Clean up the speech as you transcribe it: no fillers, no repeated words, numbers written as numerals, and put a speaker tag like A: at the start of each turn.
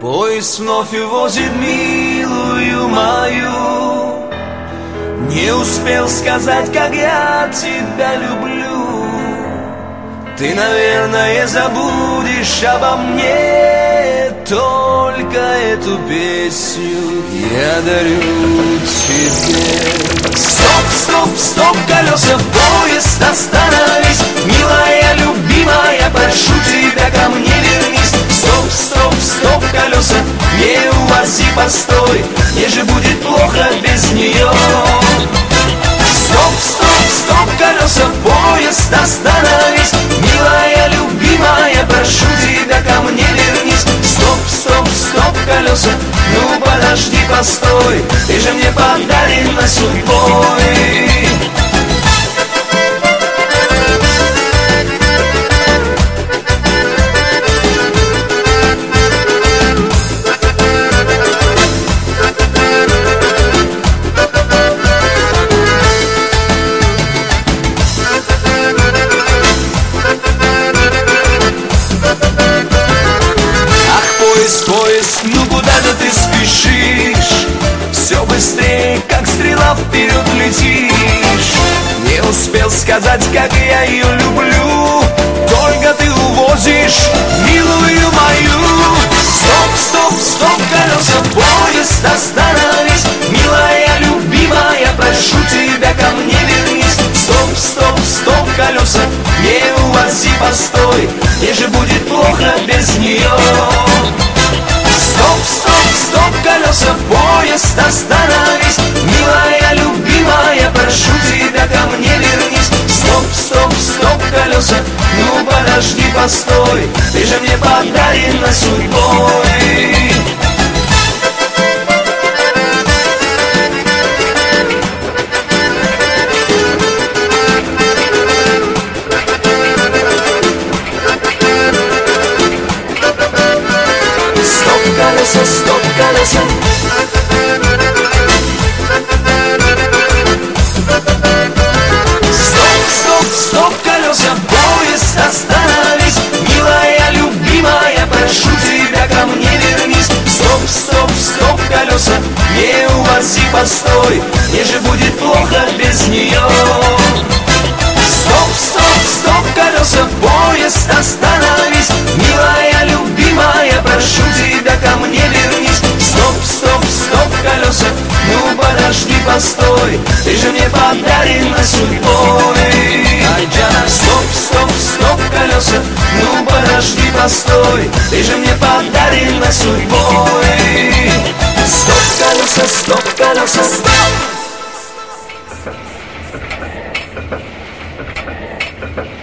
A: Поезд вновь увозит милую мою. Не успел сказать, как я тебя люблю. Ты, наверное, забудешь обо мне, только эту песню я дарю тебе. Стоп, стоп, стоп, колеса, поезд, остановись. Милая, любимая, прошу тебя, ко мне вернись. Стоп, стоп, стоп, колеса, не увози, постой, мне же будет плохо без нее. Стоп, стоп, стоп, колеса, поезд, остановись. Милая, любимая, прошу тебя, ко мне вернись. Стоп, стоп, стоп, колеса, ну подожди, постой, ты же мне подарена судьбой. Поезд, ну куда же ты спешишь? Все быстрее, как стрела, вперед летишь. Не успел сказать, как я ее люблю, только ты увозишь милую мою. Стоп, стоп, стоп, колеса, поезд, остановись. Милая, любимая, прошу тебя, ко мне вернись. Стоп, стоп, стоп, колеса, не увози, постой, мне же будет плохо без нее. Стоп, стоп, стоп, колеса, поезд, остановись. Милая, любимая, прошу тебя, ко мне вернись. Стоп, стоп, стоп, колеса, ну подожди, постой, ты же мне подарена судьбой. Стоп, колеса. Стоп, стоп, стоп, колеса, поезд, остановись. Милая, любимая, прошу тебя, ко мне вернись. Стоп, стоп, стоп, колеса, не увози, постой, мне же будет плохо без нее. Стоп, стоп, стоп, колеса, поезд, остановись. Милая, любимая, прошу тебя, ко мне вернись. Стоп, стоп, стоп, колеса, ну подожди, постой, ты же мне подарена судьбой. Стоп, стоп, стоп, колеса, ну подожди, постой, ты же мне подарена судьбой. Стоп, колеса, стоп.